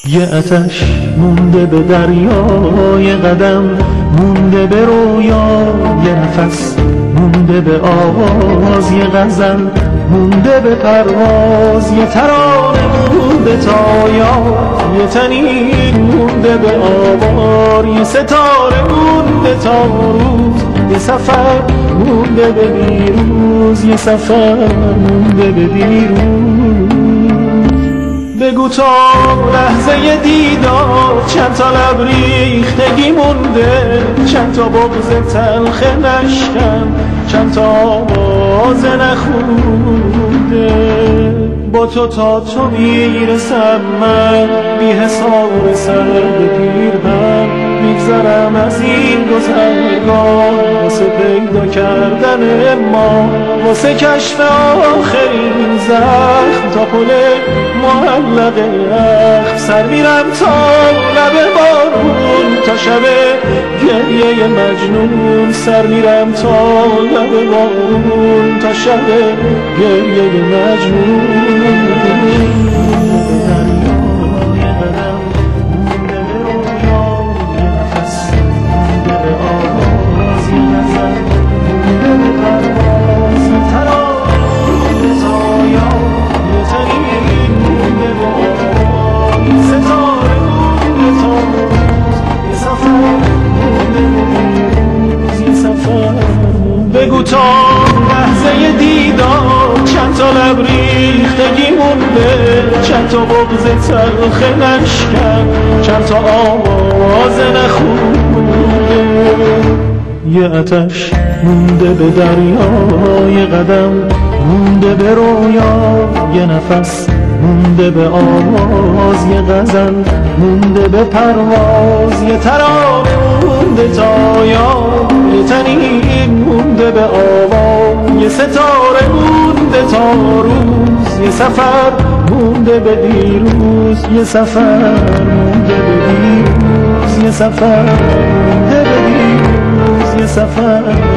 یه آتش مونده به دریای قدم، مونده به رویا یه نفس، مونده به آواز یه غزل، مونده به پرواز یه ترانه، مونده تا یاد یه تنین، مونده به آوار یه ستاره، مونده تا روز یه سفر، مونده به دیروز یه سفر، مونده به دیروز. بگو تا لحظه دیدار چند تا لب ریختگی مونده، چند تا بغض تلخ نشکن، چند تا آواز نخونده. با تو تا تو میرسم من، بی حساب سر پیرهن، میگذرم از این گذرگاه واسه پیدا کردن ما، واسه کشف آخرین زخم تا پل معلق یخ. سر میرم تا لب بارون تا شب گریه مجنون، سر میرم تا لب بارون تا شب گریه مجنون. بگو تا لحظه دیدار چند تا لب ریختگی مونده، چند تا بغض تلخ نشکن، چند تا آواز نخونده. یه آتش مونده به دریای قدم، مونده به رویا یه نفس، مونده به آواز یه غزل، مونده به پرواز یه ترانه، مونده تا یاد یه تنین، مونده به آواز یه ستاره، مونده تا روز یه سفر، مونده به دیروز یه سفر، مونده به دیروز یه سفر، مونده به دیروز یه سفر.